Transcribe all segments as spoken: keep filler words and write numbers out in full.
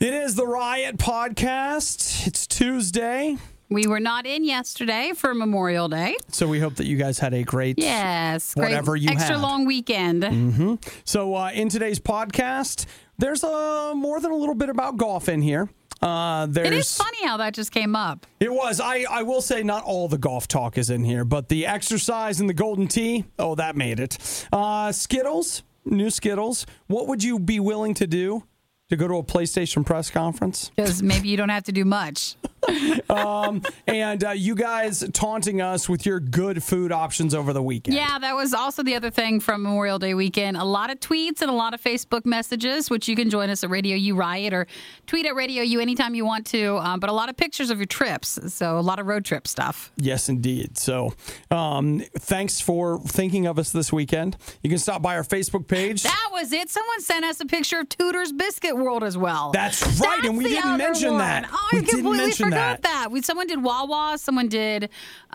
It is the Riot Podcast. It's Tuesday. We were not in yesterday for Memorial Day. So we hope that you guys had a great, yes, whatever great you extra had. long weekend. Mm-hmm. So uh, in today's podcast, there's uh, more than a little bit about golf in here. Uh, there's, it is funny how that just came up. It was. I, I will say not all the golf talk is in here, but the exercise and the golden tee, oh, that made it. Uh, Skittles, new Skittles. What would you be willing to do to go to a PlayStation press conference? Because maybe you don't have to do much. um, and uh, you guys taunting us with your good food options over the weekend. Yeah, that was also the other thing from Memorial Day weekend. A lot of tweets and a lot of Facebook messages, which you can join us at Radio U Riot or tweet at Radio U anytime you want to. Um, but a lot of pictures of your trips. So a lot of road trip stuff. Yes, indeed. So um, thanks for thinking of us this weekend. You can stop by our Facebook page. That was it. Someone sent us a picture of Tudor's Biscuit World as well. That's right. That's and we the didn't other mention one. that. Oh, we I didn't completely mention forgot that. that. We, someone did Wawa. Someone did,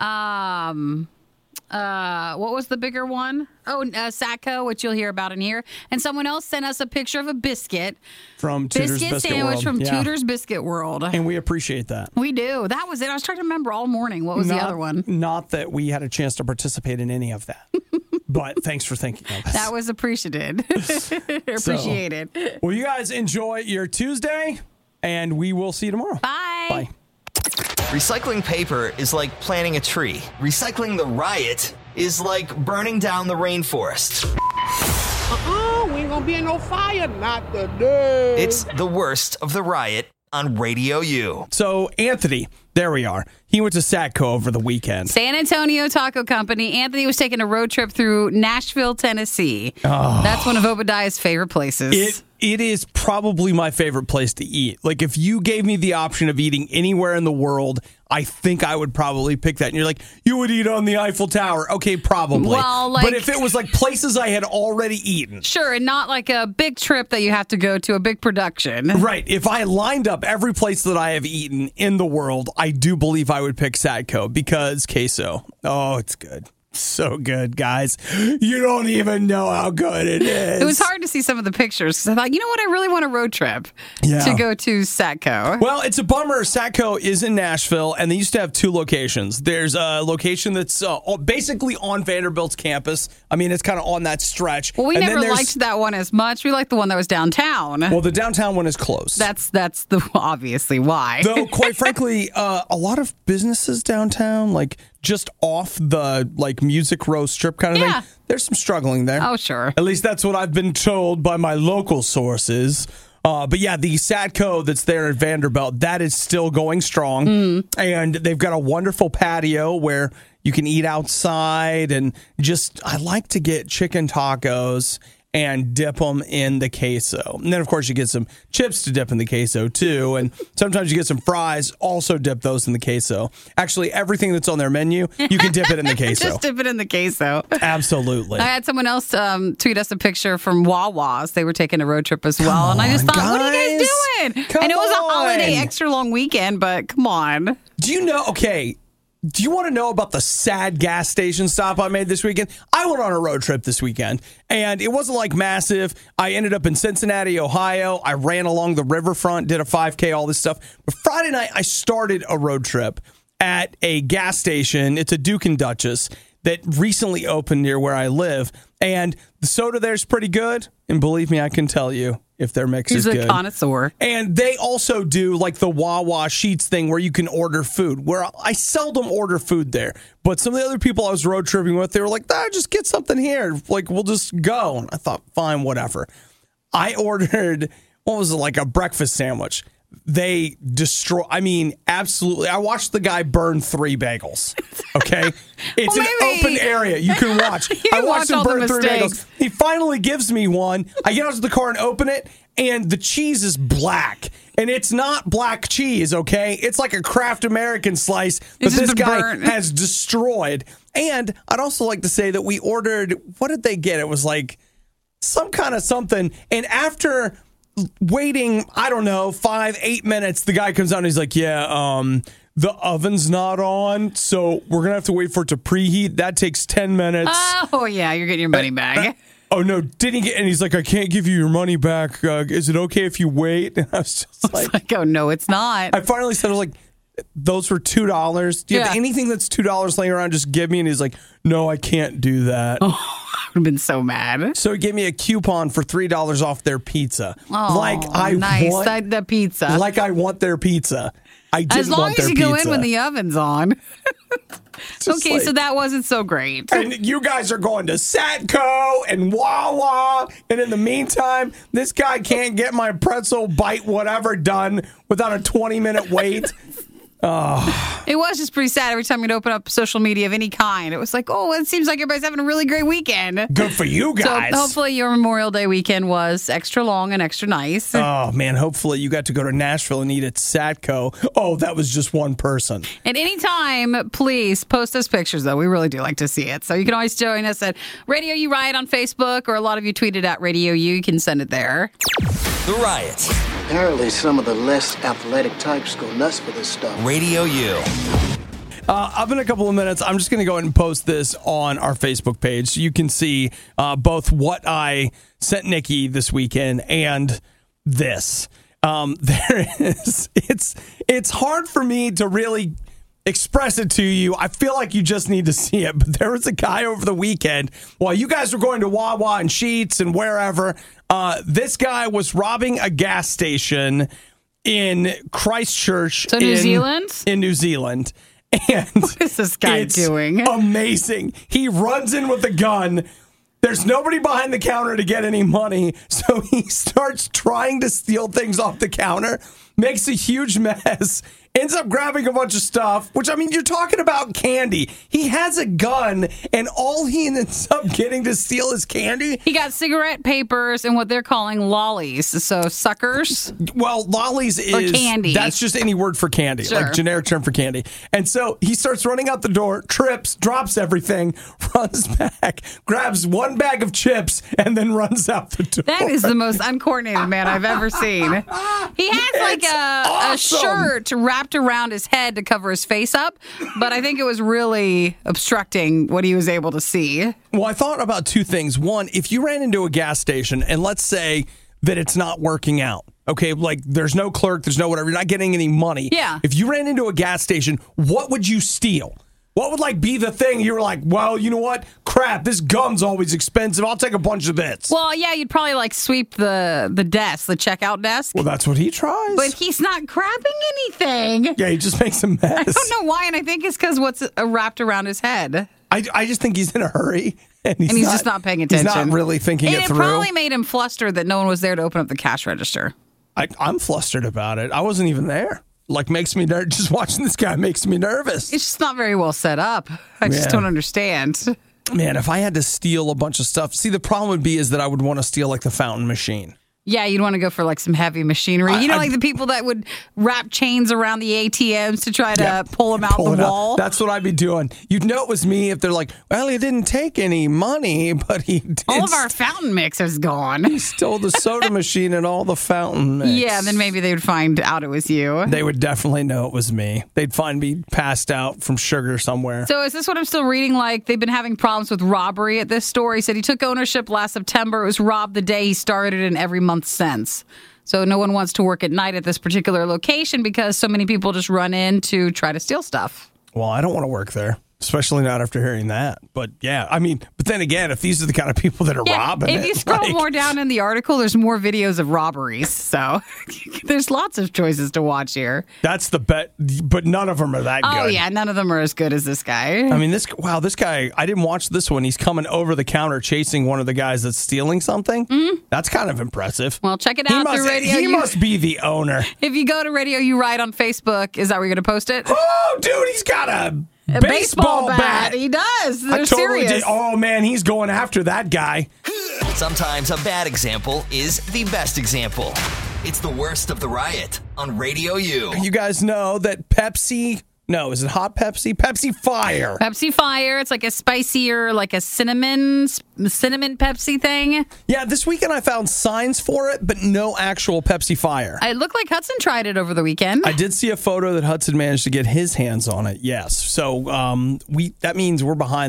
um, uh, what was the bigger one? Oh, uh, Satco, which you'll hear about in here. And someone else sent us a picture of a biscuit. From Tudor's biscuit, Biscuit sandwich World. from Yeah. Tudor's Biscuit World. And we appreciate that. We do. That was it. I was trying to remember all morning. What was not, the other one? Not that we had a chance to participate in any of that. But thanks for thinking of us. That was appreciated. Appreciated. So, well, you guys enjoy your Tuesday, and we will see you tomorrow. Bye. Bye. Recycling paper is like planting a tree. Recycling the Riot is like burning down the rainforest. Uh-uh, we ain't gonna be in no fire, not today. It's the worst of the Riot on Radio U. So, Anthony, there we are. He went to Satco over the weekend. San Antonio Taco Company. Anthony was taking a road trip through Nashville, Tennessee. Oh. That's one of Obadiah's favorite places. It It is probably my favorite place to eat. Like, if you gave me the option of eating anywhere in the world, I think I would probably pick that. And you're like, you would eat on the Eiffel Tower. Okay, probably. Well, like- but if it was like places I had already eaten. Sure, and not like a big trip that you have to go to, a big production. Right. If I lined up every place that I have eaten in the world, I do believe I would pick Satco because queso. Oh, it's good. So good, guys. You don't even know how good it is. It was hard to see some of the pictures because I thought, you know what, I really want a road trip Yeah. to go to Satco. Well, it's a bummer. Satco is in Nashville, and they used to have two locations. There's a location that's uh, basically on Vanderbilt's campus. I mean, it's kind of on that stretch. Well, we And never then there's- liked that one as much. We liked the one that was downtown. Well, the downtown one is closed. That's that's the obviously why. Though, quite frankly, uh, a lot of businesses downtown, like just off the like Music Row Strip kind of Yeah. thing, there's some struggling there. Oh, sure. At least that's what I've been told by my local sources. Uh, but yeah, the Satco that's there at Vanderbilt, that is still going strong. Mm. And they've got a wonderful patio where you can eat outside. And just, I like to get chicken tacos and dip them in the queso. And then, of course, you get some chips to dip in the queso, too. And sometimes you get some fries, also dip those in the queso. Actually, everything that's on their menu, you can dip it in the queso. Just dip it in the queso. Absolutely. I had someone else um, tweet us a picture from Wawa's. They were taking a road trip as well. and I just on, thought, what are you guys guys. doing? Come and it was a holiday, on. extra long weekend, but come on. Do you know, okay, do you want to know about the sad gas station stop I made this weekend? I went on a road trip this weekend, and it wasn't like massive. I ended up in Cincinnati, Ohio. I ran along the riverfront, did a five K, all this stuff. But Friday night, I started a road trip at a gas station. It's a Duke and Duchess that recently opened near where I live, and the soda there's pretty good. And believe me, I can tell you if their mix He's is a good. connoisseur. And they also do like the Wawa Sheets thing where you can order food, where I seldom order food there. But some of the other people I was road tripping with, they were like, ah, just get something here. Like, we'll just go. And I thought, fine, whatever. I ordered, what was it, like a breakfast sandwich. They destroy, I mean, absolutely. I watched the guy burn three bagels. Okay? It's Well, an maybe- open area. You can watch. You I watch watched him all the burn three mistakes. bagels. He finally gives me one. I get out to the car and open it, and the cheese is black. And it's not black cheese, okay? It's like a Kraft American slice that It's just this been guy burnt. has destroyed. And I'd also like to say that we ordered, what did they get? It was like some kind of something. And after waiting, I don't know, five, eight minutes, the guy comes out and he's like, yeah, um, the oven's not on, so we're going to have to wait for it to preheat. That takes ten minutes. Oh, yeah, you're getting your money back. oh, no, did he get, and he's like, I can't give you your money back. Uh, is it okay if you wait? And I was just like, like, oh, no, it's not. I finally said, I was like, those were two dollars. Do you have Yeah. anything that's two dollars laying around? Just give me. And he's like, no, I can't do that. Oh, I would have been so mad. So he gave me a coupon for three dollars off their pizza. Oh, like I nice. want, That- the pizza. Like I want their pizza. I didn't as long want as their you pizza. go in when the oven's on. Just Okay, like- so that wasn't so great. And you guys are going to Satco and Wawa. And in the meantime, this guy can't get my pretzel bite whatever done without a twenty minute wait. Oh. It was just pretty sad every time you'd open up social media of any kind. It was like, oh, it seems like everybody's having a really great weekend. Good for you guys. So hopefully your Memorial Day weekend was extra long and extra nice. Oh, man, hopefully you got to go to Nashville and eat at Satco. Oh, that was just one person. And anytime, please post us pictures, though. We really do like to see it. So you can always join us at Radio U Riot on Facebook, or a lot of you tweeted at Radio U. You can send it there. The Riot. Apparently, some of the less athletic types go nuts for this stuff. Radio U. Uh, up in a couple of minutes, I'm just going to go ahead and post this on our Facebook page so you can see uh, both what I sent Nikki this weekend and this. Um, there is, it's it's hard for me to really express it to you. I feel like you just need to see it. But there was a guy over the weekend while you guys were going to Wawa and Sheetz and wherever. Uh, this guy was robbing a gas station in Christchurch. So New in, Zealand? In New Zealand. And What is this guy it's doing? amazing. He runs in with a gun. There's nobody behind the counter to get any money. So he starts trying to steal things off the counter, makes a huge mess, ends up grabbing a bunch of stuff, which, I mean, you're talking about candy. He has a gun, and all he ends up getting to steal is candy. He got cigarette papers and what they're calling lollies. So suckers. Well, lollies Or is candy. That's just any word for candy, Sure. like generic term for candy. And so he starts running out the door, trips, drops everything, runs back, grabs one bag of chips, and then runs out the door. That is the most uncoordinated man I've ever seen. He has like It's a, a awesome. shirt wrapped around his head to cover his face up, but I think it was really obstructing what he was able to see. Well, I thought about two things. One, if you ran into a gas station and let's say that it's not working out, okay, like there's no clerk, there's no whatever, you're not getting any money. Yeah. If you ran into a gas station, what would you steal? What would like be the thing you were like, well, you know what? Crap, this gum's always expensive. I'll take a bunch of bits. Well, yeah, you'd probably like sweep the the desk, the checkout desk. Well, that's what he tries. But he's not grabbing anything. yeah, he just makes a mess. I don't know why, and I think it's because what's uh, wrapped around his head. I, I just think he's in a hurry. And he's, And he's not, just not paying attention. He's not really thinking And it it through. probably made him flustered that no one was there to open up the cash register. I, I'm flustered about it. I wasn't even there. Like, makes me ner- just watching this guy makes me nervous. It's just not very well set up. I just Yeah. don't understand. Man, if I had to steal a bunch of stuff, see, the problem would be is that I would want to steal like the fountain machine. Yeah, you'd want to go for like some heavy machinery. I- You know, I- like the people that would wrap chains around the A T Ms to try to Yeah. pull them out Pull the it out. wall. That's what I'd be doing. You'd know it was me if they're like, well, he didn't take any money, but he did. All of our fountain mix is gone. stole the soda machine and all the fountain mix. Yeah, then maybe they would find out it was you. They would definitely know it was me. They'd find me passed out from sugar somewhere. So is this what I'm still reading? Like they've been having problems with robbery at this store. He said he took ownership last September. It was robbed the day he started and every month since. So no one wants to work at night at this particular location because so many people just run in to try to steal stuff. Well, I don't want to work there, especially not after hearing that. But yeah, I mean, but then again, if these are the kind of people that are robbing if it, you scroll like- more down in the article, there's more videos of robberies. So there's lots of choices to watch here. that's the bet. But none of them are that Oh, good. yeah. None of them are as good as this guy. I mean, this wow, this guy. I didn't watch this one. He's coming over the counter chasing one of the guys that's stealing something. Mm-hmm. That's kind of impressive. Well, check it he out must. through Radio he U. must be the owner. If you go to Radio U Right on Facebook, is that where you're going to post it? Oh, dude, he's got a, A baseball, bat. He does. They're I totally serious. did. Oh man, he's going after that guy. Sometimes a bad example is the best example. It's the worst of the riot on Radio U. You guys know that Pepsi. No, is it hot Pepsi? Pepsi Fire. Pepsi Fire. It's like a spicier, like a cinnamon, cinnamon Pepsi thing. Yeah, this weekend I found signs for it, but no actual Pepsi Fire. It looked like Hudson tried it over the weekend. I did see a photo that Hudson managed to get his hands on it. Yes, so um, we that means we're behind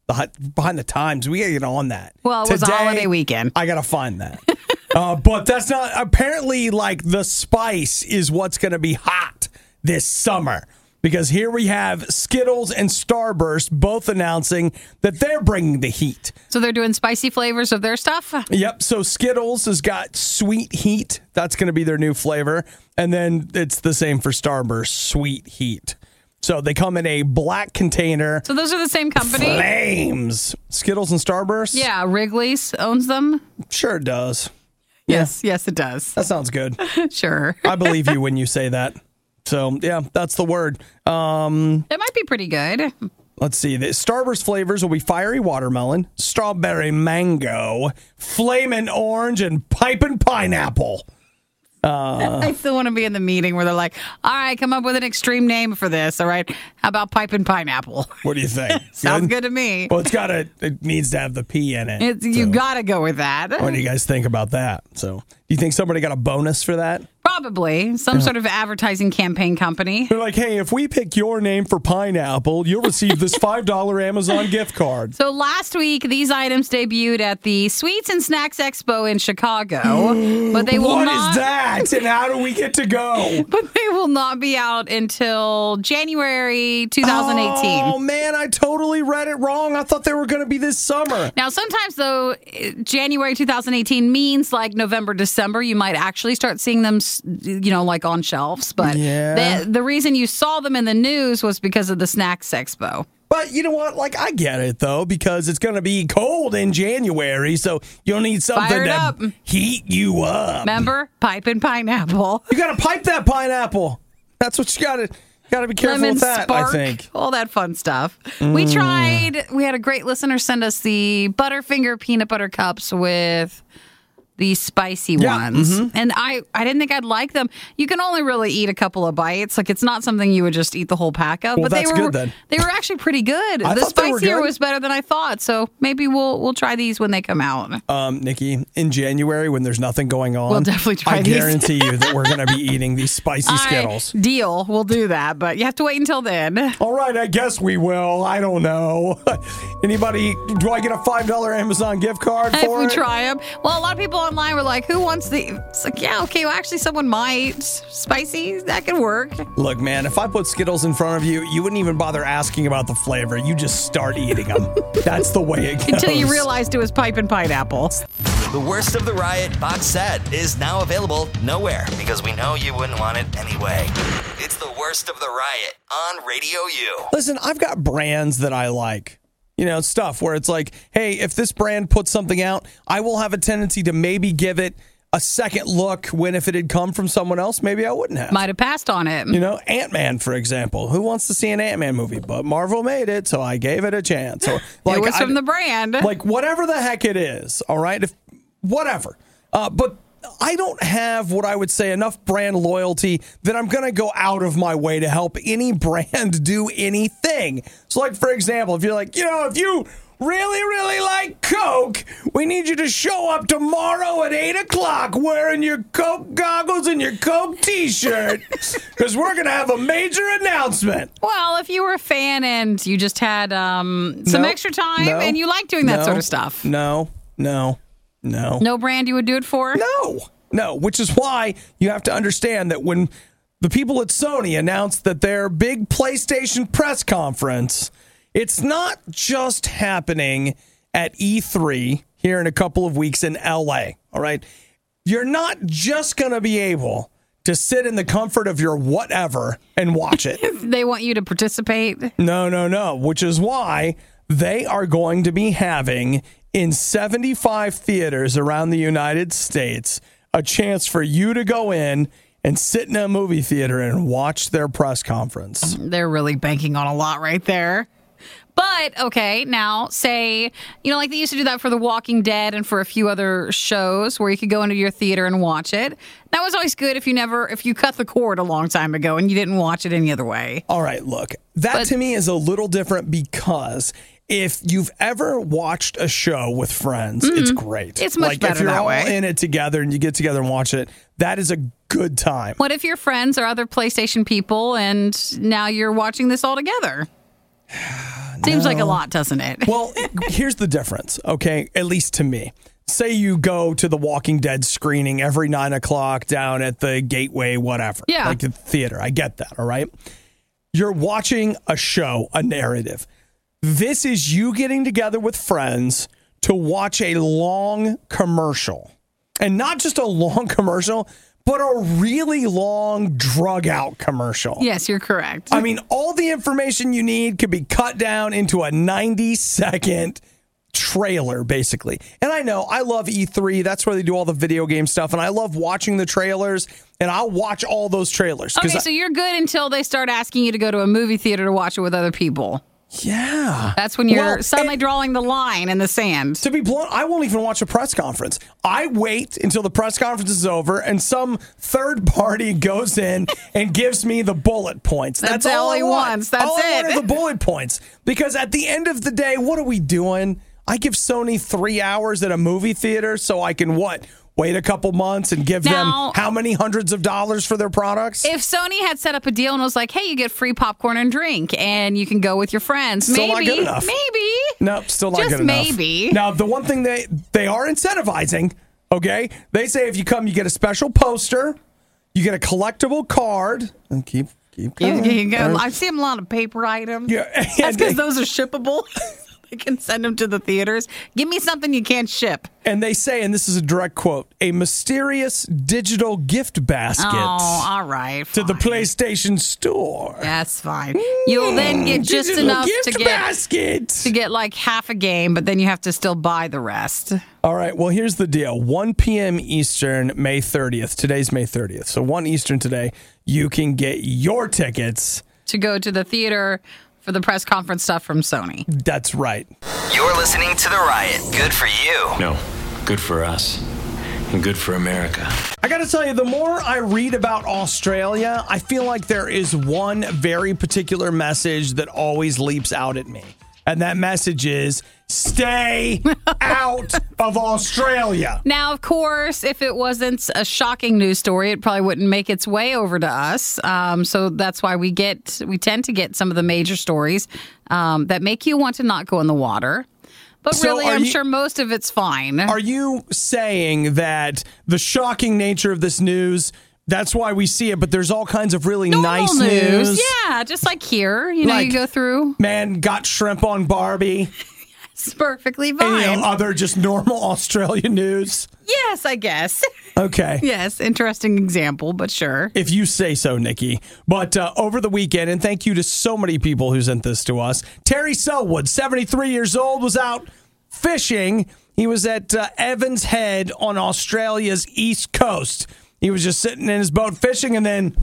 The Behind the Times. We got to get on that. Well, it was a Today, holiday weekend. I got to find that. uh, but that's not, apparently, like, the spice is what's going to be hot this summer. Because here we have Skittles and Starburst both announcing that they're bringing the heat. So they're doing spicy flavors of their stuff? Yep. So Skittles has got sweet heat. That's going to be their new flavor. And then it's the same for Starburst, sweet heat. So they come in a black container. So those are the same company? Flames. Skittles and Starburst? Yeah, Wrigley's owns them? Sure it does. Yes, yeah. yes, it does. That sounds good. Sure. I believe you when you say that. So, yeah, that's the word. Um, it might be pretty good. Let's see. The Starburst flavors will be fiery watermelon, strawberry mango, flamin' orange, and piping pineapple. Uh, I still want to be in the meeting where they're like, all right, come up with an extreme name for this. All right. How about piping pineapple? What do you think? Sounds good to me. Well, it's got to, it needs to have the P in it. It's, so. You got to go with that. What do you guys think about that? So, do you think somebody got a bonus for that? Probably. Some yeah. sort of advertising campaign company. They're like, hey, if we pick your name for pineapple, you'll receive this five dollars Amazon gift card. So last week, these items debuted at the Sweets and Snacks Expo in Chicago. But they will what not... is that? And how do we get to go? But they will not be out until January twenty eighteen. Oh, man, I totally read it wrong. I thought they were going to be this summer. Now, sometimes, though, January twenty eighteen means like November, December. You might actually start seeing them, you know, like on shelves. But yeah. the, the reason you saw them in the news was because of the Snacks Expo. But you know what? Like, I get it, though, because it's going to be cold in January, so you'll need something Fire it to up. heat you up. Remember? Pipe and pineapple. You got to pipe that pineapple. That's what you got to got to be careful Lemon with that, spark, I think. All that fun stuff. Mm. We tried, we had a great listener send us the Butterfinger peanut butter cups with the spicy yeah, ones. Mm-hmm. And I, I didn't think I'd like them. You can only really eat a couple of bites. Like, it's not something you would just eat the whole pack of. Well, but they that's were good, then. They were actually pretty good. I the thought they were spicier good. was better than I thought. So maybe we'll we'll try these when they come out. Um, Nikki, in January when there's nothing going on, we'll definitely try I these. guarantee you that we're going to be eating these spicy All Skittles. Right, deal. We'll do that. But you have to wait until then. All right, I guess we will. I don't know. Anybody, do I get a five dollars Amazon gift card If for we it? try them. Well, a lot of people online were like, who wants the... It's like, yeah, okay, well, actually, someone might. Spicy, that could work. Look, man, if I put Skittles in front of you, you wouldn't even bother asking about the flavor. You just start eating them. That's the way it goes. Until you realized it was pipe and pineapple. The Worst of the Riot box set is now available nowhere because we know you wouldn't want it anyway. It's the Worst of the Riot on Radio U. Listen, I've got brands that I like. You know, stuff where it's like, hey, if this brand puts something out, I will have a tendency to maybe give it a second look when if it had come from someone else, maybe I wouldn't have. Might have passed on it. You know, Ant-Man, for example. Who wants to see an Ant-Man movie? But Marvel made it, so I gave it a chance. Or, like, it was from I, the brand. Like, whatever the heck it is, all right? If whatever. Uh, but I don't have what I would say enough brand loyalty that I'm going to go out of my way to help any brand do anything. So, like, for example, if you're like, you know, if you really, really like Coke, we need you to show up tomorrow at eight o'clock wearing your Coke goggles and your Coke t-shirt because we're going to have a major announcement. Well, if you were a fan and you just had um, some Nope. extra time No. and you like doing that No. sort of stuff. No, no, no. No brand you would do it for? No, no, which is why you have to understand that when the people at Sony announced that their big PlayStation press conference, it's not just happening at E three here in a couple of weeks in L A, all right? You're not just going to be able to sit in the comfort of your whatever and watch it. They want you to participate? No, no, no, which is why they are going to be having in seventy-five theaters around the United States a chance for you to go in and sit in a movie theater and watch their press conference. They're really banking on a lot right there. But, okay, now, say, you know, like they used to do that for The Walking Dead and for a few other shows where you could go into your theater and watch it. That was always good if you never, if you cut the cord a long time ago and you didn't watch it any other way. All right, look, that But- to me is a little different because if you've ever watched a show with friends, it's great. It's much like, better if you're that all way. in it together and you get together and watch it, that is a good time. What if your friends are other PlayStation people and now you're watching this all together? Seems like a lot, doesn't it? Well, here's the difference, okay? At least to me. Say you go to the Walking Dead screening every nine o'clock down at the Gateway, whatever. Yeah. Like the theater. I get that, all right? You're watching a show, a narrative. This is you getting together with friends to watch a long commercial. And not just a long commercial, but a really long drug out commercial. Yes, you're correct. I mean, all the information you need could be cut down into a ninety second trailer, basically. And I know I love E three. That's where they do all the video game stuff. And I love watching the trailers. And I'll watch all those trailers. Okay, I, so you're good until they start asking you to go to a movie theater to watch it with other people. Yeah. That's when you're Well, suddenly and- drawing the line in the sand. To be blunt, I won't even watch a press conference. I wait until the press conference is over and some third party goes in and gives me the bullet points. That's That's, all all he I want. wants. That's all I it. want are the bullet points. Because at the end of the day, what are we doing? I give Sony three hours at a movie theater so I can what? Wait a couple months and give Now- them how many hundreds of dollars for their products? If Sony had set up a deal and was like, hey, you get free popcorn and drink and you can go with your friends, Still maybe, not good enough. maybe. No, still not Just good enough. maybe. Now, the one thing they they are incentivizing, okay? They say if you come, you get a special poster, you get a collectible card, and keep keep You, going. you go, Or- I see a lot of paper items. Yeah, That's and because they- those are shippable. They can send them to the theaters. Give me something you can't ship. And they say, and this is a direct quote, a mysterious digital gift basket Oh, all right. to the fine. PlayStation Store. That's fine. You'll then get just Digital enough gift to get basket. to get like half a game, but then you have to still buy the rest. All right, well, here's the deal. one p.m. Eastern, May thirtieth. Today's May thirtieth. So one Eastern today, you can get your tickets. To go to the theater for the press conference stuff from Sony. That's right. You're listening to The Riot. Good for you. No, good for us. And good for America. I got to tell you, the more I read about Australia, I feel like there is one very particular message that always leaps out at me. And that message is stay out of Australia. Now, of course, if it wasn't a shocking news story, it probably wouldn't make its way over to us. Um, so that's why we get we tend to get some of the major stories um, that make you want to not go in the water. But So really, are I'm you- sure most of it's fine. Are you saying that the shocking nature of this news, that's why we see it, but there's all kinds of really Normal nice news? Yeah, just like here. You know, Like- you go through. Man got shrimp on Barbie. It's perfectly And, fine. you know, other just normal Australian news. Yes, I guess. Okay. Yes, interesting example, but sure. If you say so, Nikki. But uh, over the weekend, and thank you to so many people who sent this to us, Terry Selwood, seventy-three years old, was out fishing. He was at uh, Evans Head on Australia's east coast. He was just sitting in his boat fishing, and then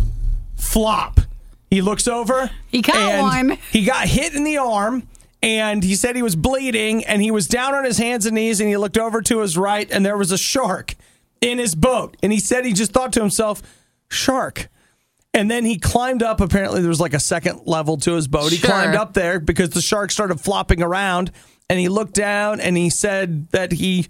flop. He looks over. He caught and one. He got hit in the arm. And he said he was bleeding, and he was down on his hands and knees, and he looked over to his right, and there was a shark in his boat. And he said he just thought to himself, shark. And then he climbed up. Apparently, there was like a second level to his boat. He Sure. climbed up there because the shark started flopping around, and he looked down, and he said that he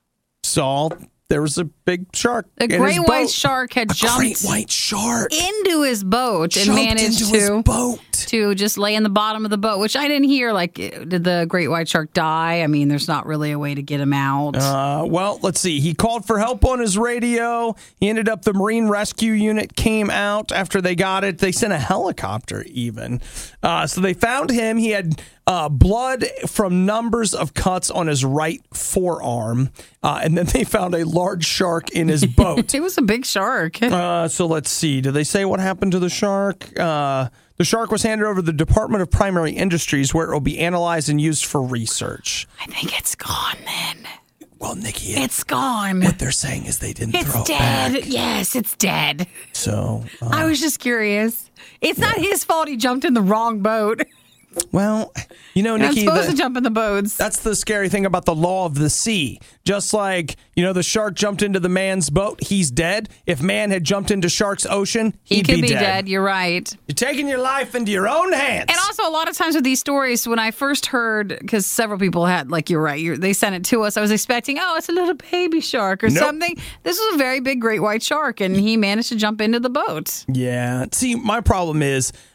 saw there was a big shark A in his great white boat. shark had A jumped great white shark into his boat and jumped managed into to his boat. to just lay in the bottom of the boat, which I didn't hear. Like, did the great white shark die? I mean, there's not really a way to get him out. Uh, well, let's see. He called for help on his radio. He ended up, the Marine Rescue Unit came out after they got it. They sent a helicopter even. Uh, so they found him. He had uh, blood from numbers of cuts on his right forearm. Uh, and then they found a large shark in his boat. it was a big shark. Uh, so let's see. Do they say what happened to the shark? Uh, the shark was handed over to the Department of Primary Industries, where it will be analyzed and used for research. I think it's gone then. Well, Nikki, It's gone. what they're saying is they didn't It's throw it dead. back. Yes, it's dead. So, uh, I was just curious. It's not his fault he jumped in the wrong boat. well, you know, You're not Nikki, supposed the- to jump in the boats. that's the scary thing about the law of the sea. Just like, you know, the shark jumped into the man's boat, he's dead. If man had jumped into shark's ocean, He he'd could be, be dead. dead. You're right. You're taking your life into your own hands. And also, a lot of times with these stories, when I first heard, because several people had, like, you're right, you're, they sent it to us, I was expecting, oh, it's a little baby shark or Nope. something. This was a very big great white shark, and he managed to jump into the boat. Yeah. See, my problem is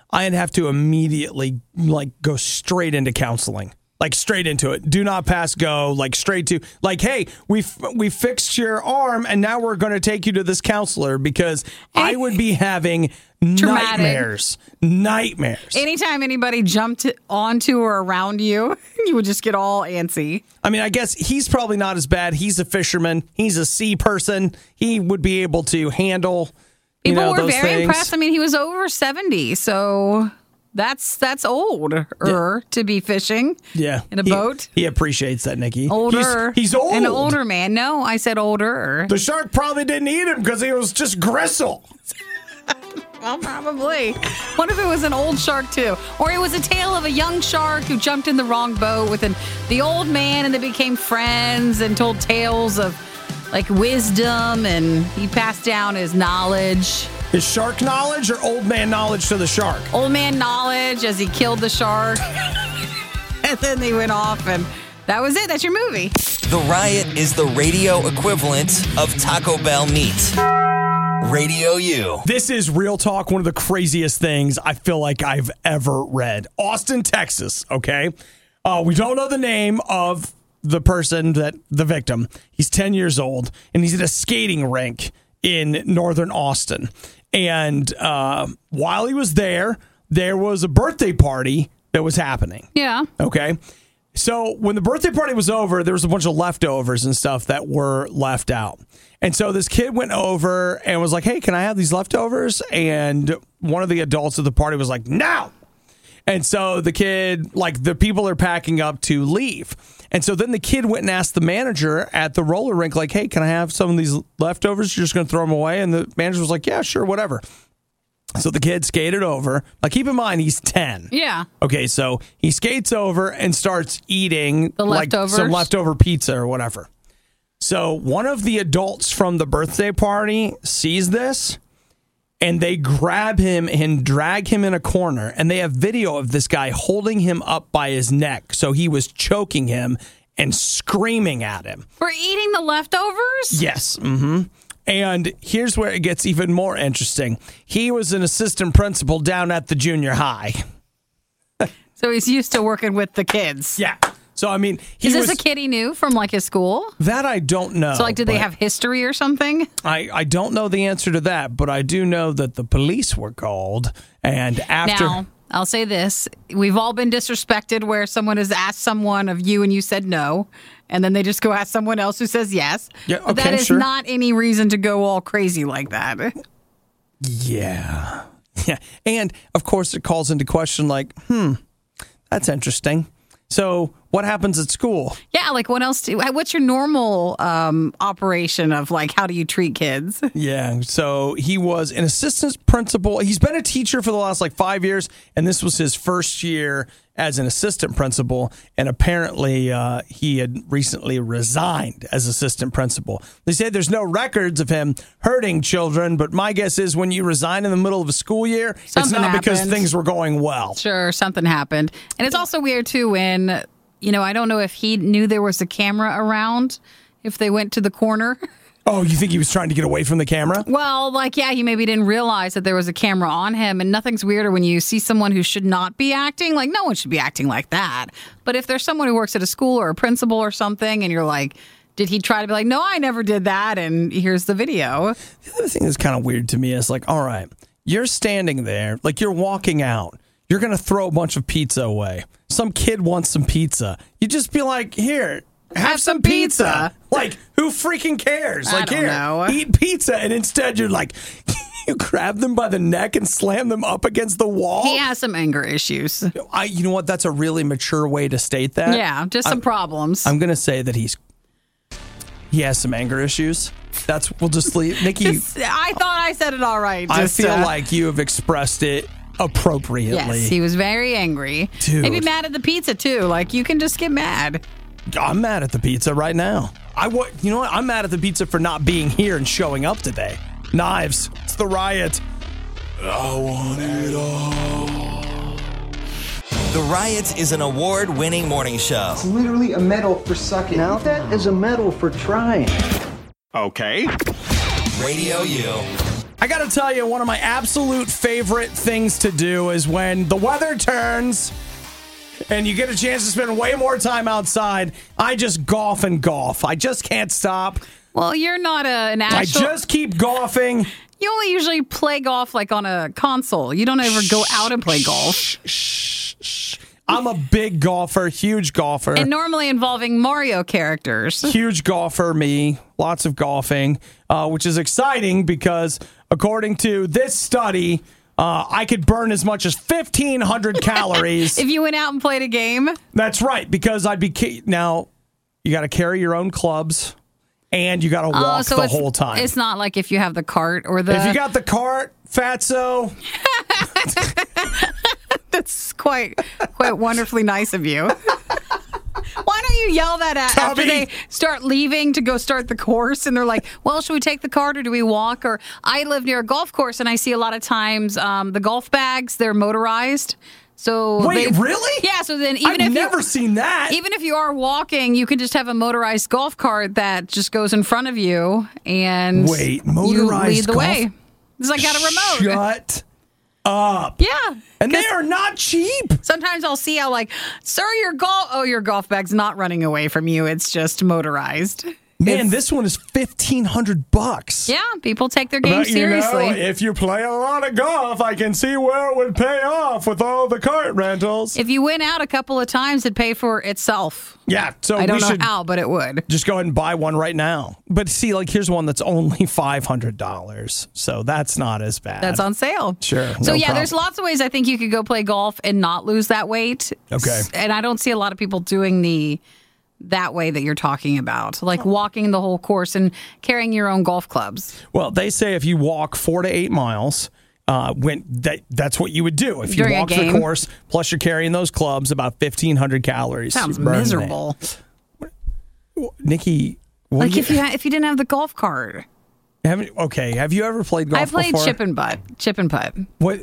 I'd have to immediately like go straight into counseling. Like straight into it. Do not pass go. Like straight to like, hey, we we fixed your arm and now we're going to take you to this counselor because I would be having Traumatic. nightmares. Nightmares. Anytime anybody jumped onto or around you, you would just get all antsy. I mean, I guess he's probably not as bad. He's a fisherman. He's a sea person. He would be able to handle. You People know, were those very things. impressed. I mean, he was over seventy, so that's that's older Yeah. to be fishing. Yeah, in a He- boat. He appreciates that, Nikki. Older. He's, he's old. An older man. No, I said older. The shark probably didn't eat him because he was just gristle. Well, probably. What if it was an old shark, too? Or it was a tale of a young shark who jumped in the wrong boat with an, the old man and they became friends and told tales of, like, wisdom, and he passed down his knowledge. Is shark knowledge or old man knowledge to the shark? Old man knowledge as he killed the shark. And then they went off, and that was it. That's your movie. The Riot is the radio equivalent of Taco Bell meat. Radio U. This is real talk, one of the craziest things I feel like I've ever read. Austin, Texas, okay? Uh, we don't know the name of the person, that the victim. He's ten years old, and he's at a skating rink in northern Austin. And uh, while he was there, there was a birthday party that was happening. Yeah. Okay. So when the birthday party was over, there was a bunch of leftovers and stuff that were left out. And so this kid went over and was like, hey, can I have these leftovers? And one of the adults at the party was like, no. And so the kid, like the people are packing up to leave. And so then the kid went and asked the manager at the roller rink, like, hey, can I have some of these leftovers? You're just going to throw them away? And the manager was like, yeah, sure, whatever. So the kid skated over. Now, keep in mind, he's ten. Yeah. Okay, so he skates over and starts eating The like leftovers? some leftover pizza or whatever. So one of the adults from the birthday party sees this, and they grab him and drag him in a corner. And they have video of this guy holding him up by his neck. So he was choking him and screaming at him. For eating the leftovers? Yes. Mm-hmm. And here's where it gets even more interesting. He was an assistant principal down at the junior high. So he's used to working with the kids. Yeah. So, I mean, he Is this was, a kid he knew from, like, his school? that I don't know. So, like, did they but have history or something? I, I don't know the answer to that, but I do know that the police were called. And after. Now, I'll say this. We've all been disrespected where someone has asked someone of you and you said no, and then they just go ask someone else who says yes. Yeah, But that okay, is sure. not any reason to go all crazy like that. Yeah. Yeah. And, of course, it calls into question, like, hmm, that's interesting. So, what happens at school? Yeah, like what else? Do, what's your normal um, operation of like how do you treat kids? Yeah, so he was an assistant principal. He's been a teacher for the last like five years, and this was his first year as an assistant principal. And apparently, uh, he had recently resigned as assistant principal. They say there's no records of him hurting children, but my guess is when you resign in the middle of a school year, Something it's not because happened. things were going well. Sure, something happened, and it's also weird too when you know I don't know if he knew there was a camera around. If they went to the corner. Oh, you think he was trying to get away from the camera? Well, like, yeah, he maybe didn't realize that there was a camera on him, and nothing's weirder when you see someone who should not be acting. Like, no one should be acting like that. But if there's someone who works at a school or a principal or something, and you're like, did he try to be like, no, I never did that, and here's the video. The other thing that's kind of weird to me is like, all right, you're standing there, like you're walking out. You're going to throw a bunch of pizza away. Some kid wants some pizza. You just be like, here, have, Have some some pizza. pizza. Like, who freaking cares? I Like, don't here, know. eat pizza. And instead, you're like, you grab them by the neck and slam them up against the wall. He has some anger issues. I, you know what? That's a really mature way to state that. Yeah, just some I'm- problems. I'm going to say that he's he has some anger issues. That's we'll just leave. Nikki, Just- I thought I said it all right. I Just, feel uh, like you have expressed it appropriately. yes, he was very angry. Dude. Maybe mad at the pizza too. Like you can just get mad. I'm mad at the pizza right now. I wa- You know what? I'm mad at the pizza for not being here and showing up today. Knives. It's the riot. I want it all. The Riot is an award-winning morning show. It's literally a medal for sucking. Now that is a medal for trying. Okay. Radio U. I got to tell you, one of my absolute favorite things to do is when the weather turns and you get a chance to spend way more time outside. I just golf and golf. I just can't stop. Well, you're not a, an actual... I just keep golfing. You only usually play golf like on a console. You don't ever go out and play golf. Shh, shh, shh. I'm a big golfer, huge golfer. And normally involving Mario characters. Huge golfer, me. Lots of golfing, uh, which is exciting because according to this study, uh, I could burn as much as fifteen hundred calories. If you went out and played a game? That's right, because I'd be... Ca- now, you got to carry your own clubs, and you got to walk oh, so the it's, whole time. It's not like if you have the cart or the... If you got the cart, fatso... That's quite quite wonderfully nice of you. Why don't you yell that at Tommy. after they start leaving to go start the course and they're like, well, should we take the cart or do we walk? Or I live near a golf course and I see a lot of times um, the golf bags, they're motorized. So Wait, they, really? Yeah, so then even I've if never you, seen that. Even if you are walking, you can just have a motorized golf cart that just goes in front of you and Wait, you motorized lead the golf? way. It's like got a remote. Shut up. Yeah. And they are not cheap. Sometimes I'll see how, like, sir, your golf, oh, your golf bag's not running away from you. It's just motorized. Man, It's- this one is fifteen hundred bucks. Yeah, people take their game But, you seriously. know, if you play a lot of golf, I can see where it would pay off with all the cart rentals. If you went out a couple of times, it'd pay for itself. Yeah, so I don't we know should how, but it would. just go ahead and buy one right now. But see, like, here's one that's only five hundred dollars. So that's not as bad. That's on sale. Sure, So, no yeah, problem. there's lots of ways I think you could go play golf and not lose that weight. Okay. S- And I don't see a lot of people doing the that way that you're talking about, like walking the whole course and carrying your own golf clubs. Well, they say if you walk four to eight miles, uh, when that that's what you would do. If you During a walk the game. course, plus you're carrying those clubs, about fifteen hundred calories. Sounds you burn a day. miserable. Nikki, what Like do you, if you ha- if you didn't have the golf cart. haven't, okay, have you ever played golf I played before? chip and putt. Chip and putt. What?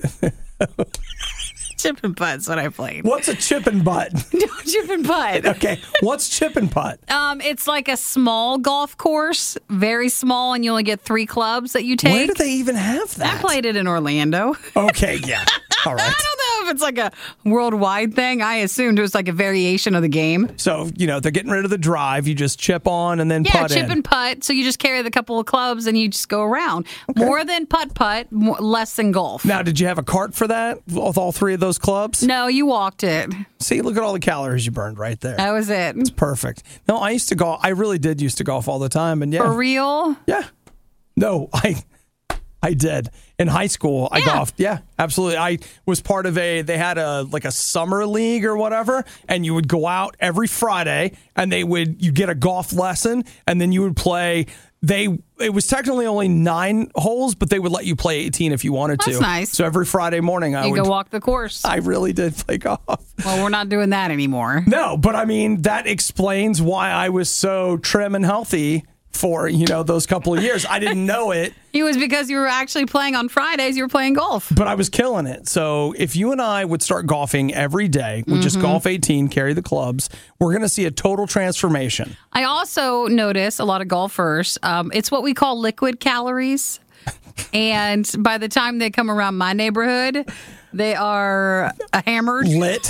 Chip and putt's what I played. What's a chip and butt? Chip and putt. Okay, what's chip and putt? Um, it's like a small golf course, very small, and you only get three clubs that you take. Where do they even have that? I played it in Orlando. Okay, yeah. All right. I don't know if it's like a worldwide thing. I assumed it was like a variation of the game. So, you know, they're getting rid of the drive. You just chip on and then Yeah, putt chip in. and putt. So you just carry the couple of clubs and you just go around. More than putt putt, more, less than golf. Now, did you have a cart for that with all three of those clubs? No, you walked it. See, look at all the calories you burned right there. That was it. Perfect. No, I used to golf. I really did used to golf all the time. And yeah. For real? Yeah. No, I I did. In high school, I Yeah. golfed. Yeah, absolutely. I was part of a, they had a, like a summer league or whatever, and you would go out every Friday and they would, you get a golf lesson and then you would play, they, it was technically only nine holes, but they would let you play eighteen if you wanted to. That's nice. So every Friday morning I You would, go walk the course. I really did play golf. Well, we're not doing that anymore. No, but I mean, that explains why I was so trim and healthy for, you know, those couple of years. I didn't know it, It was because you were actually playing on Fridays. You were playing golf. but I was killing it. So if you and I would start golfing every day, with just golf eighteen, carry the clubs, we're going to see a total transformation. I also notice a lot of golfers, um, it's what we call liquid calories. And by the time they come around my neighborhood, they are uh, hammered. Lit.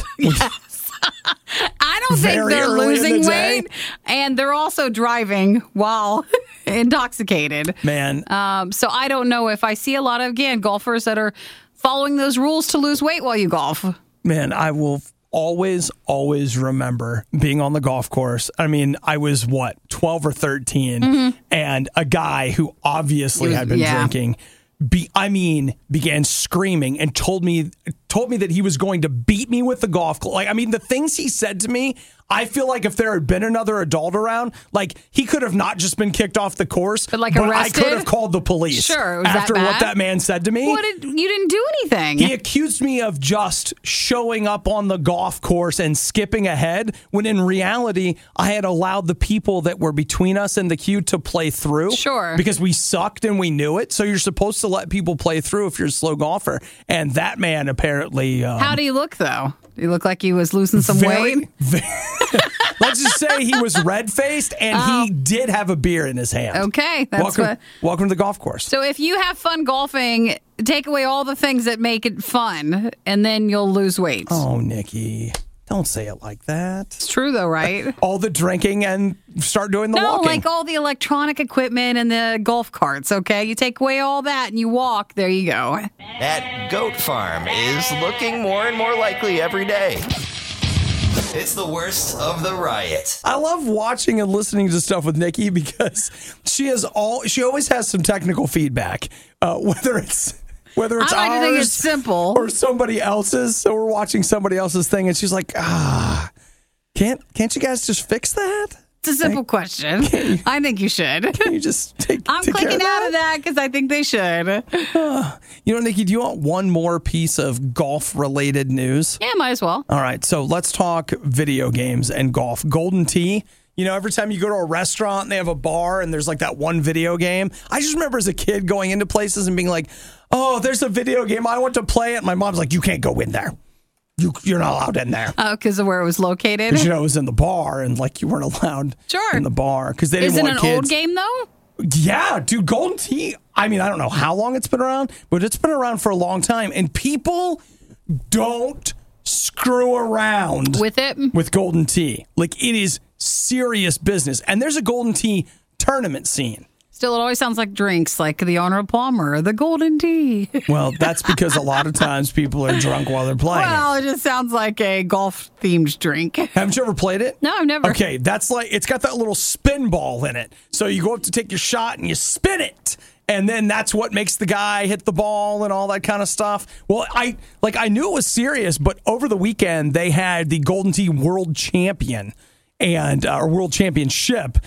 I don't think Very they're early in losing the day. weight. And they're also driving while intoxicated. Man, Um, so I don't know if I see a lot of, again, golfers that are following those rules to lose weight while you golf. man, I will always, always remember being on the golf course. I mean, I was what, twelve or thirteen, and a guy who obviously He was- had been yeah. drinking, be, I mean, began screaming and told me, told me that he was going to beat me with the golf club. Like, I mean, the things he said to me, I feel like if there had been another adult around, like he could have not just been kicked off the course, But, like, I arrested? could have called the police. Sure, was that after what bad? that man said to me. What did, you didn't do anything. He accused me of just showing up on the golf course and skipping ahead, when in reality, I had allowed the people that were between us and the queue to play through. Sure. Because we sucked and we knew it. So you're supposed to let people play through if you're a slow golfer. And that man apparently... Um, How do you look, though? Do you look like he was losing some very, weight? very, let's just say he was red-faced and Oh. he did have a beer in his hand. Okay, that's welcome, what. welcome to the golf course. So if you have fun golfing, take away all the things that make it fun, and then you'll lose weight. Oh, Nikki, don't say it like that. It's true, though, right? All the drinking and start doing the No, walking. like all the electronic equipment and the golf carts, okay? You take away all that and you walk, there you go. That goat farm is looking more and more likely every day. It's the worst of the riot. I love watching and listening to stuff with Nikki because she has all. She always has some technical feedback, uh, whether it's whether it's I like ours to think it's simple. or somebody else's. So we're watching somebody else's thing, and she's like, "Ah, can't can't you guys just fix that? It's a simple question. I think you should. Can you just take?" I'm take care clicking of out of that because I think they should. You know, Nikki, do you want one more piece of golf-related news? Yeah, might as well. All right, so let's talk video games and golf. Golden Tee. You know, every time you go to a restaurant and they have a bar and there's like that one video game. I just remember as a kid going into places and being like, oh, there's a video game. I want to play it. My mom's like, you can't go in there. You, you're not allowed in there. Oh, because of where it was located? Because, you know, it was in the bar and like you weren't allowed Sure. in the bar because they didn't Is it want an kids. old game, though? Yeah, dude, Golden Tee. I mean, I don't know how long it's been around, but it's been around for a long time. And people don't screw around With it? with Golden Tee. Like, it is serious business. And there's a Golden Tee tournament scene. Still, it always sounds like drinks, like the Honor Palmer, the Golden Tea. Well, that's because a lot of times people are drunk while they're playing. Well, it just sounds like a golf-themed drink. Haven't you ever played it? No, I've never. Okay, that's like, it's got that little spin ball in it. So you go up to take your shot and you spin it. And then that's what makes the guy hit the ball and all that kind of stuff. Well, I like I knew it was serious, but over the weekend they had the Golden Tee World Champion and uh, or World Championship,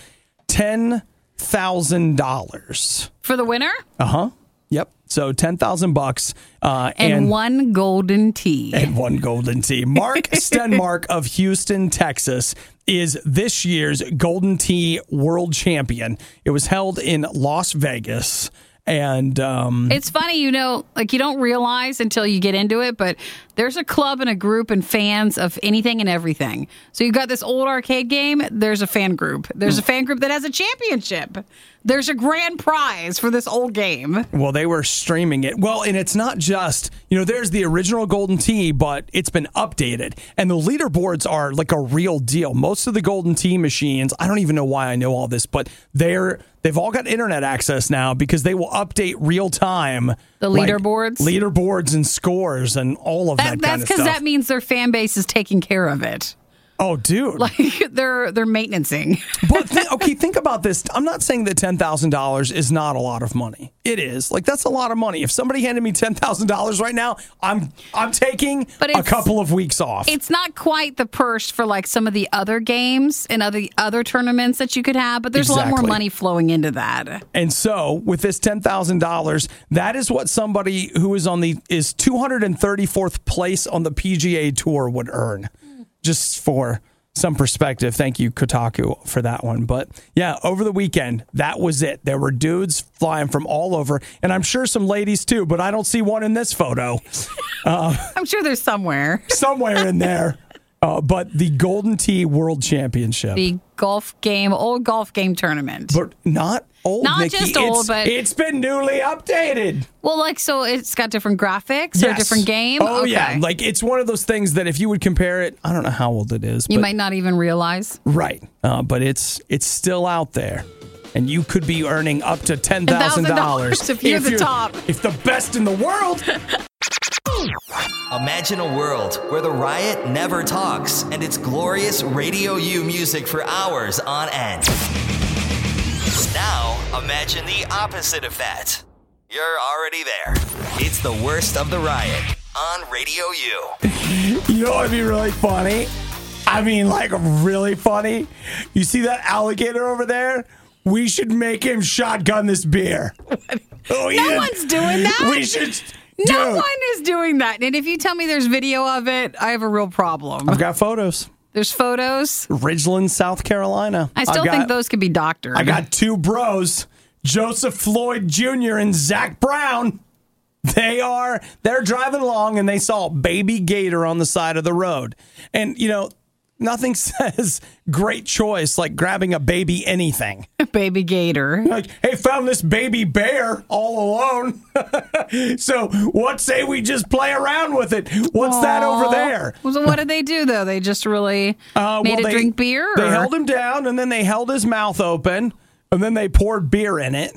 ten thousand dollars For the winner? Uh huh. Yep. So ten thousand bucks uh, And, and one Golden Tea. and one Golden Tee. Mark Stenmark of Houston, Texas, is this year's Golden Tee World Champion. It was held in Las Vegas. And um, It's funny, you know, like you don't realize until you get into it, but there's a club and a group and fans of anything and everything. So you've got this old arcade game, there's a fan group. There's a fan group that has a championship. There's a grand prize for this old game. well, they were streaming it. Well, and it's not just, you know, there's the original Golden Tee, but it's been updated. And the leaderboards are like a real deal. Most of the Golden Tee machines, I don't even know why I know all this, but they're they've all got internet access now because they will update real time. The like, leaderboards? leaderboards and scores and all of that, That, kind that's of because stuff. that means their fan base is taking care of it. oh, dude. Like they're they're maintaining. But th- okay, think about this. I'm not saying that ten thousand dollars is not a lot of money. It is. Like, that's a lot of money. If somebody handed me ten thousand dollars right now, I'm I'm taking But a it's- couple of weeks off. It's not quite the purse for like some of the other games and other other tournaments that you could have, but there's a lot more Exactly. money flowing into that. And so, with this ten thousand dollars, that is what somebody who is on the is two hundred thirty-fourth place on the P G A Tour would earn. Just for some perspective, thank you Kotaku for that one. But yeah, over the weekend, that was it. There were dudes flying from all over, and I'm sure some ladies too, but I don't see one in this photo. I'm sure there's somewhere. Somewhere in there. Uh, but the Golden Tee World Championship. The golf game, old golf game tournament. but not old, Not Nikki. just old, It's- but- it's been newly updated. Well, like, so it's got different graphics or a Yes. different game? Oh, Okay. yeah. Like, it's one of those things that if you would compare it, I don't know how old it is. You but, might not even realize. Right. Uh, but it's it's still out there. And you could be earning up to ten thousand dollars if you're the top. If the best in the world. Imagine a world where the riot never talks and it's glorious Radio U music for hours on end. Now, imagine the opposite of that. You're already there. It's the worst of the riot on Radio U. You know what would be really funny? I mean, like, really funny. You see that alligator over there? We should make him shotgun this beer. Oh, No yeah. one's doing that. We should. No Dude, one is doing that. And if you tell me there's video of it, I have a real problem. I've got photos. There's photos. Ridgeland, South Carolina. I still got, think those could be doctored. I got two bros, Joseph Floyd Junior and Zach Brown. They are, they're driving along and they saw a baby gator on the side of the road. And, you know, nothing says great choice like grabbing a baby anything. Baby gator. Like, hey, found this baby bear all alone. So what say we just play around with it? What's Aww. that over there? So what did they do, though? They just really Uh, made well, it they- drink beer? They or- held him down, and then they held his mouth open, and then they poured beer in it.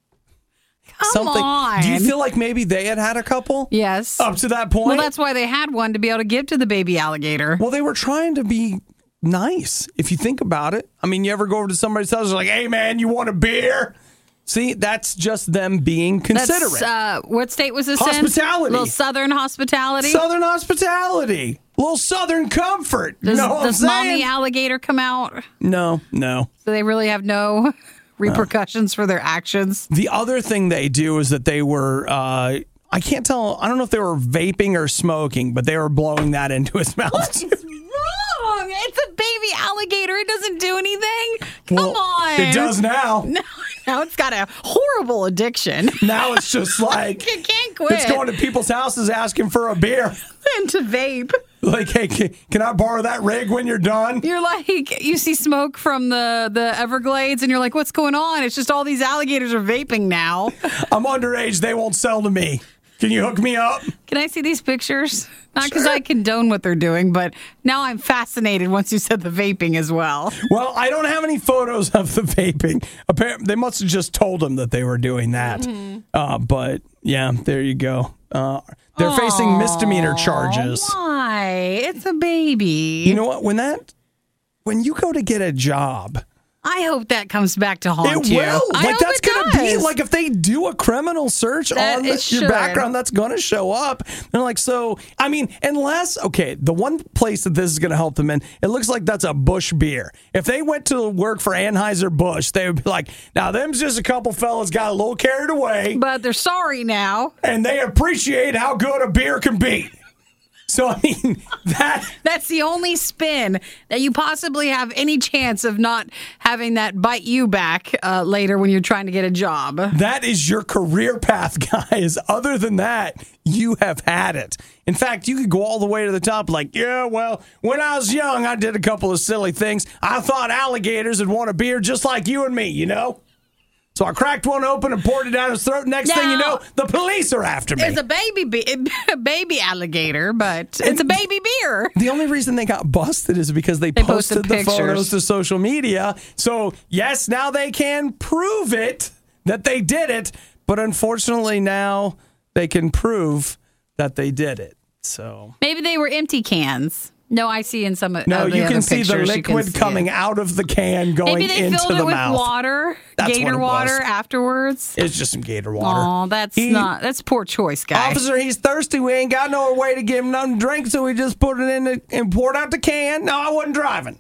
Come on. Do you feel like maybe they had had a couple? Yes. Up to that point? Well, that's why they had one to be able to give to the baby alligator. Well, they were trying to be nice, if you think about it. I mean, you ever go over to somebody's house and like, hey, man, you want a beer? See, that's just them being considerate. That's, uh, what state was this Hospitality. in? Little Southern hospitality. Southern hospitality. A little Southern comfort. Does, you know what does I'm mommy saying? alligator come out? No, no. So they really have no repercussions for their actions? The other thing they do is that they were, uh, I can't tell, I don't know if they were vaping or smoking, but they were blowing that into his mouth. Wrong. It's a baby alligator. It doesn't do anything. Come Well, on. It does now. No, now it's got a horrible addiction. Now it's just like, It can't quit. it's going to people's houses asking for a beer. And to vape. Like, hey, can, can I borrow that rig when you're done? You're like, you see smoke from the, the Everglades, and you're like, what's going on? It's just all these alligators are vaping now. I'm underage. They won't sell to me. Can you hook me up? Can I see these pictures? Not because I condone what they're doing, but now I'm fascinated once you said the vaping as well. Well, I don't have any photos of the vaping. Apparently, they must have just told them that they were doing that. Mm-hmm. Uh, but yeah, there you go. Uh, they're Aww, facing misdemeanor charges. Why? It's a baby. You know what? When that, when you go to get a job, I hope that comes back to haunt it you. will. I Like hope that's it gonna does. be like if they do a criminal search That on it the, your should. background, that's gonna show up. They're like, so I mean, unless okay, the one place that this is gonna help them in, it looks like that's a Busch beer. If they went to work for Anheuser-Busch, they would be like, now them's just a couple fellas got a little carried away, But they're sorry now. and they appreciate how good a beer can be. So, I mean, that... That's the only spin that you possibly have any chance of not having that bite you back uh, later when you're trying to get a job. That is your career path, guys. Other than that, you have had it. In fact, you could go all the way to the top like, yeah, well, when I was young, I did a couple of silly things. I thought alligators would want a beer just like you and me, you know? So I cracked one open and poured it down his throat. Next now, thing you know, the police are after me. It's a baby be- a baby alligator, but it's a baby beer. The only reason they got busted is because they, They posted, posted the pictures. photos to social media. So, yes, now they can prove it, that they did it. But unfortunately, now they can prove that they did it. So Maybe they were empty cans. No, I see in some of no, of the you other can see pictures, the you can liquid see coming it. out of the can going Maybe they into filled the it with mouth. water, That's what gator it water was. afterwards. It's just some gator water. Oh, that's He- not that's poor choice, guy. Officer, he's thirsty. We ain't got no way to give him nothing to drink, so we just put it in the, and poured out the can. No, I wasn't driving.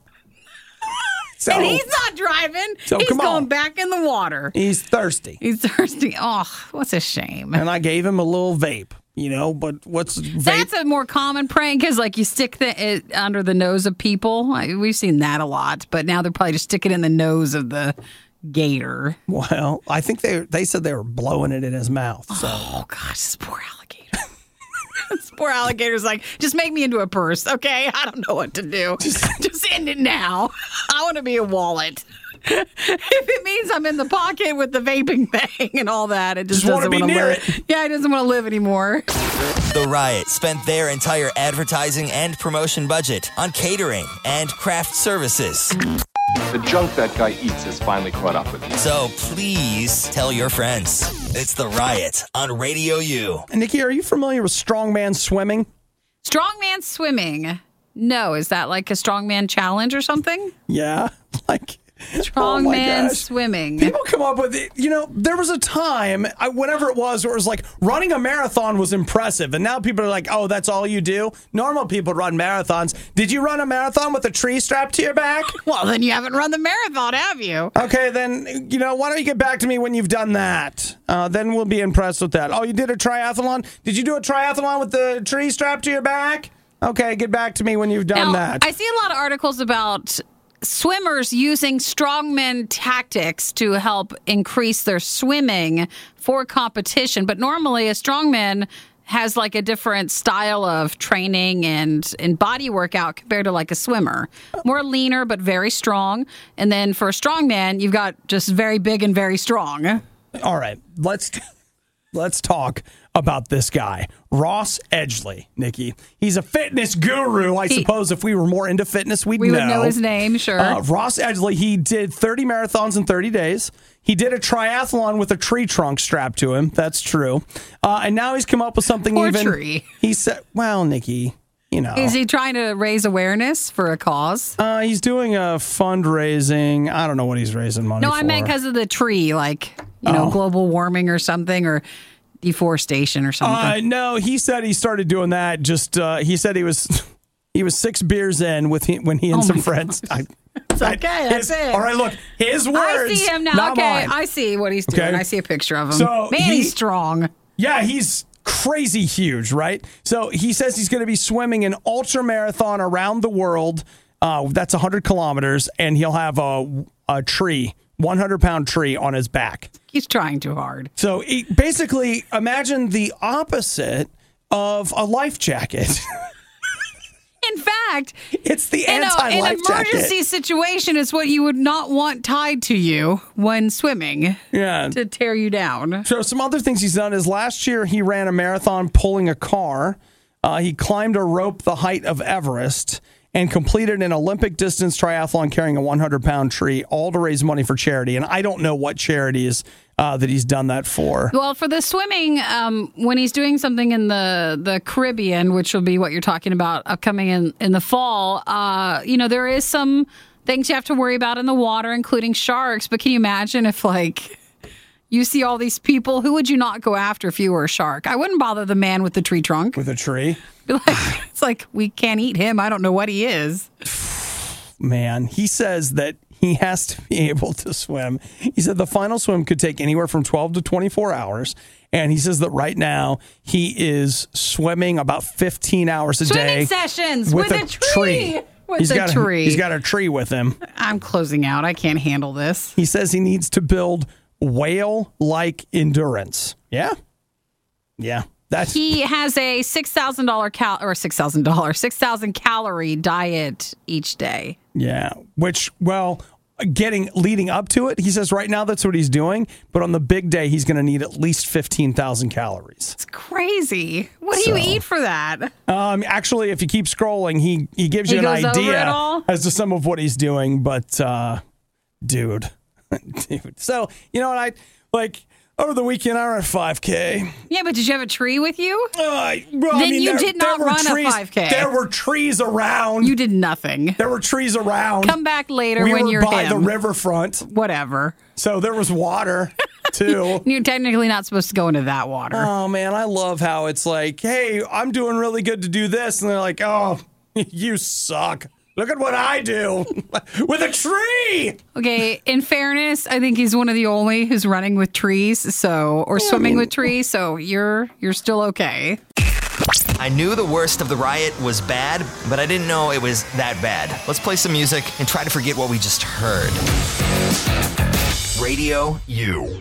So, and he's not driving. So he's come going on. back in the water. he's thirsty. He's thirsty. Oh, what's a shame. And I gave him a little vape, you know, but what's vape? That's a more common prank because, like, you stick the, it under the nose of people. I, we've seen that a lot, but now they're probably just sticking it in the nose of the gator. Well, I think they they said they were blowing it in his mouth. So Oh, gosh, this poor alligator. This poor alligator's like, just make me into a purse, okay? I don't know what to do. Just, just end it now. I want to be a wallet. If it means I'm in the pocket with the vaping thing and all that, it just, Just wanna doesn't be want to near live. Yeah, it doesn't want to live anymore. The Riot spent their entire advertising and promotion budget on catering and craft services. The junk that guy eats has finally caught up with him. So please tell your friends. It's The Riot on Radio U. And Nikki, are you familiar with strongman swimming? Strongman swimming. No, is that like a strongman challenge or something? Yeah. Like oh my Strongman gosh. swimming. People come up with it. You know, there was a time, I, whenever it was, where it was like running a marathon was impressive. And now people are like, oh, that's all you do? Normal people run marathons. Did you run a marathon with a tree strapped to your back? Well, then you haven't run the marathon, have you? Okay, then, you know, why don't you get back to me when you've done that? Uh, then we'll be impressed with that. Oh, you did a triathlon? Did you do a triathlon with the tree strapped to your back? Okay, get back to me when you've done Now, that. I see a lot of articles about swimmers using strongman tactics to help increase their swimming for competition. But normally a strongman has like a different style of training and, and body workout compared to like a swimmer. More leaner, but very strong. And then for a strong man, you've got just very big and very strong. All right, let's let's talk about this guy, Ross Edgley, Nikki. He's a fitness guru. I He- suppose if we were more into fitness, we'd We know. would know his name, sure. Uh, Ross Edgley, he did thirty marathons in thirty days. He did a triathlon with a tree trunk strapped to him. That's true. Uh, and now he's come up with something Poor even. tree. He said, well, Nikki, you know. Is he trying to raise awareness for a cause? Uh, he's doing a fundraising. I don't know what he's raising money No, for. I meant because of the tree, like, you know, Oh. global warming or something, or deforestation or something. Uh, no, he said he started doing that. Just uh, he said he was he was six beers in with he, when he and Oh some my friends. I, It's okay, that's his- it. All right, look, his words. I see him now. Not Okay, mine. I see what he's doing. Okay. I see a picture of him. So Man, he- he's strong. Yeah, he's crazy huge, right? So he says he's going to be swimming an ultra marathon around the world. Uh, that's one hundred kilometers, and he'll have a, a tree, one hundred pound tree on his back. He's trying too hard. So he, basically, imagine the opposite of a life jacket. In fact, It's the in a, anti-life an emergency jacket. situation is what you would not want tied to you when swimming Yeah. to tear you down. So some other things he's done is last year he ran a marathon pulling a car. Uh, he climbed a rope the height of Everest and completed an Olympic distance triathlon carrying a one hundred pound tree, all to raise money for charity. And I don't know what charities uh, that he's done that for. Well, for the swimming, um, when he's doing something in the, the Caribbean, which will be what you're talking about upcoming in, in the fall, uh, you know, there is some things you have to worry about in the water, including sharks. But can you imagine if, like, you see all these people, who would you not go after if you were a shark? I wouldn't bother the man with the tree trunk. With a tree? Be like, it's like, we can't eat him. I don't know what he is. Man, he says that he has to be able to swim. He said the final swim could take anywhere from twelve to twenty-four hours. And he says that right now he is swimming about fifteen hours a Swimming day. sessions with a tree. With He's a got tree. he's got a tree with him. I'm closing out. I can't handle this. He says he needs to build whale-like endurance. Yeah. Yeah. That's He has a six thousand dollars cal or six thousand dollars, six thousand calorie diet each day. yeah. Which, well, getting leading up to it, he says right now that's what he's doing. But on the big day, he's going to need at least fifteen thousand calories. It's crazy. What do So- you eat for that? Um, actually, if you keep scrolling, he, he gives you He an goes over it idea all? as to some of what he's doing. But, uh, dude, dude. So, you know what? I like over the weekend, I ran a five K. Yeah, but did you have a tree with you? Uh, well, I Then mean, you there- did there not were run a trees- five K. There were trees around. You did nothing. There were trees around. Come back later we when were you're by him. the riverfront, Whatever. so there was water too. You're technically not supposed to go into that water. Oh man, I love how it's like, hey, I'm doing really good to do this, and they're like, oh, you suck. Look at what I do with a tree. Okay, in fairness, I think he's one of the only who's running with trees, so or swimming with trees, so you're you're still okay. I knew the worst of the riot was bad, but I didn't know it was that bad. Let's play some music and try to forget what we just heard. Radio U.